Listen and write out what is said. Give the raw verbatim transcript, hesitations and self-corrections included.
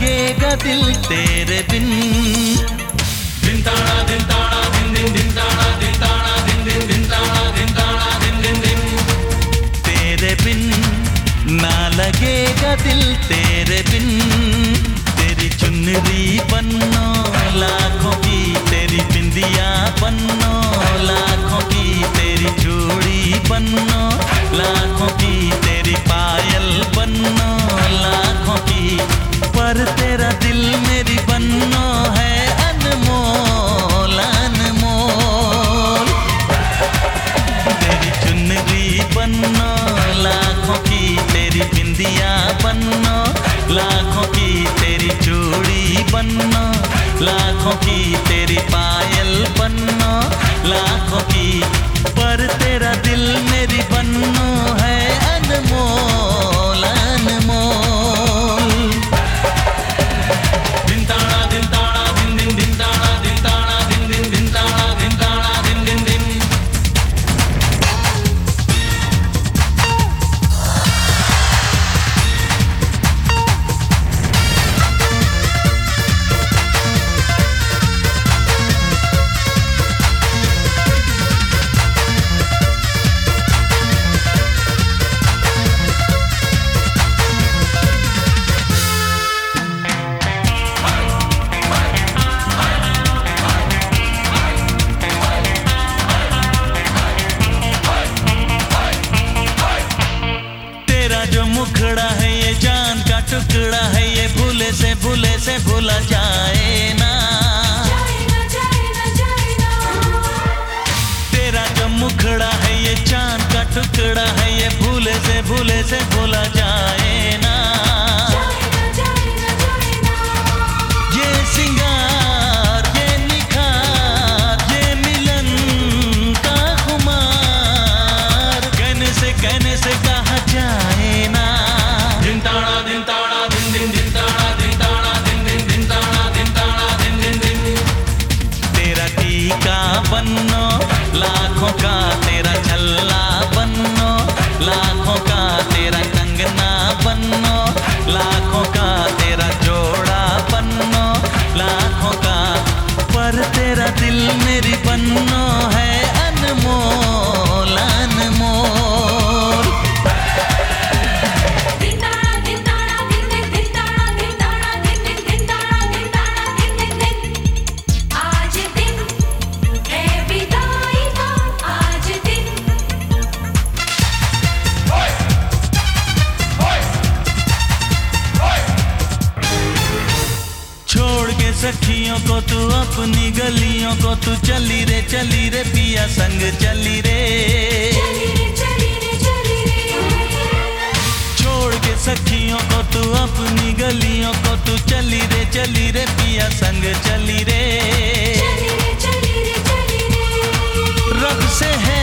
लगेगा दिल तेरे बिन। दिन ताड़ा दिन ताड़ा दिन दिन दिन ताड़ा दिन ताड़ा दिन दिन दिन ताड़ा दिन ताड़ा दिन दिन दिन तेरे बिन ना लगेगा दिल तेरे बिन। तेरी चुनरी पन्नो लाखों की, तेरी बिंदिया पन्नो लाखों की, तेरी चूड़ी पन्नो लाखों की, तेरी पायल पन्नो लाखों की, पर तेरा दिल मेरी पन्नो है अनमोल अनमोल। तेरी चुनरी पन्नो लाखों की, तेरी बिंदिया पन्नो लाखों की, तेरी चूड़ी पन्नो लाखों की, तेरी पायल पन्नो लाखों की, पर तेरा दिल मेरी पन्नो है अनमोल अनमोल। दिन ताड़ा दिन ताड़ा दिन दिन दिन ताड़ा दिन ताड़ा दिन दिन दिन ताड़ा दिन ताड़ा दिन दिन दिन। जो मुखड़ा है ये जान का टुकड़ा है, ये भूले से भूले से भूला जाए ना, जाए ना, जाए ना, जाए ना। तेरा जो मुखड़ा है ये जान का टुकड़ा है, ये भूले से भूले से भूला जाए ना, जाए ना, जाए ना, जाए ना। ये सिंगार ये निखार ये मिलन का खुमार, कहने से कहने से कहा जाए ना। दिन ताड़ा दिन ताड़ा दिन दिन दिन ताड़ा दिन ताड़ा दिन दिन दिन ताड़ा दिन ताड़ा दिन दिन दिन। तेरा टीका बन्नो लाखों का, तेरा छल्ला बन्नो लाखों का, तेरा कंगना बन्नो लाखों का, तेरा जोड़ा बन्नो लाखों का, पर तेरा दिल मेरी बन्नो है अनमोल अनमोल। सखियों को तू अपनी गलियों को तू चली रे चली रे पिया संग चली रे, चली रे चली रे चली रे। छोड़ के सखियों को तू अपनी गलियों को तू चली रे चली रे पिया संग चली रे, चली रे चली रे चली रे। रब से है